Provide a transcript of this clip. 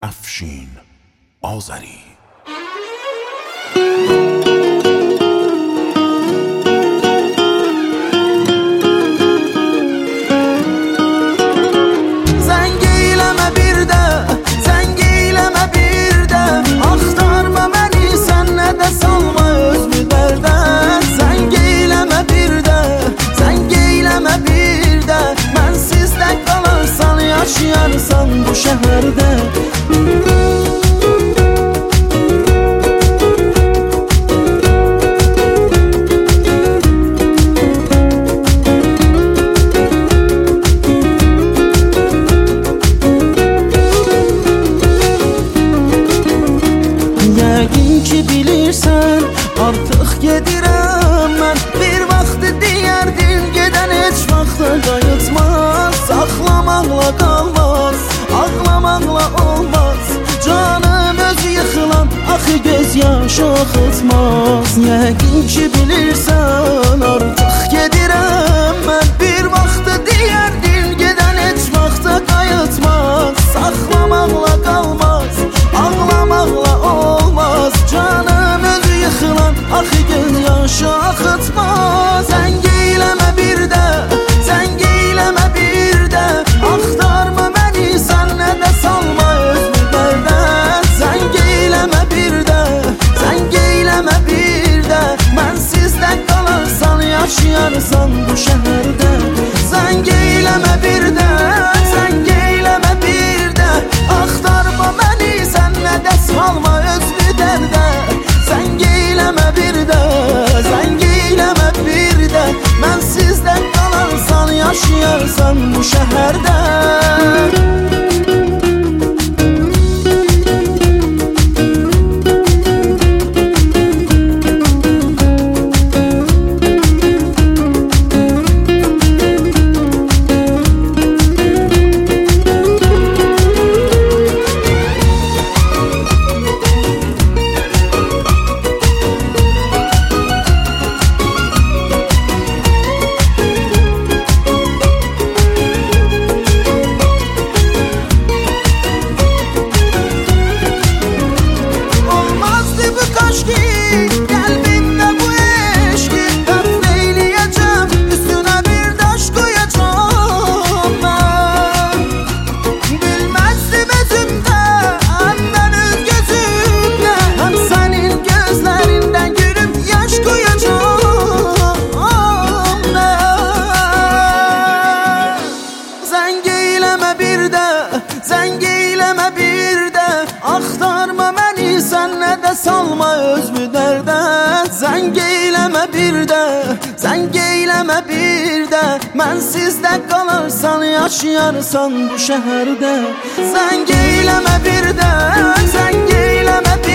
افشین آذری. Zəng eyləmə bir də, zəng eyləmə bir də, axtarma məni, sən nə də salma özünü dərdə. Zəng eyləmə bir də, zəng eyləmə bir də, mənsiz də qalarsan, yaşayarsan bu şəhərdə. Yəqin ki bilirsən, artıq gedirəm mən. Bir vaxt deyərdin, gedən heç vaxt qayıtmaz. Saxlamaqla qalmaz, ağlamaqla olmaz. Canım öz yıxılan, axı göz yaşı axıtmaz. Yəqin ki bilirsən, artıq gedirəm mən. Bir vaxt deyərdin, gedən heç vaxt qayıtmaz. Saxlamaqla qalmaz, ağlamaqla olmaz. Canım öz yıxılan, axı göz yaşı axıtmaz. Zəng eyləmə bir də, zəng eyləmə bir də, axtarma məni, sən nə də salma özünü dərdə. Zəng eyləmə bir də, zəng eyləmə bir də, mənsiz də qalarsan, yaşayarsan bu şəhərdə. Zəng eyləmə bir də, zəng eyləmə bir də, axtarma məni, sən nə də salma özünü dərdə. Zəng eyləmə bir də, zəng eyləmə bir də, mənsiz də qalarsan, yaşayarsan bu şəhərdə. Zəng eyləmə bir də, axtarma məni, sən nə də salma özünü dərdə. Zəng eyləmə bir də, zəng eyləmə bir də, mənsiz də qalarsan, yaşayarsan bu şəhərdə. Zəng eyləmə bir də, zəng eyləmə bir də.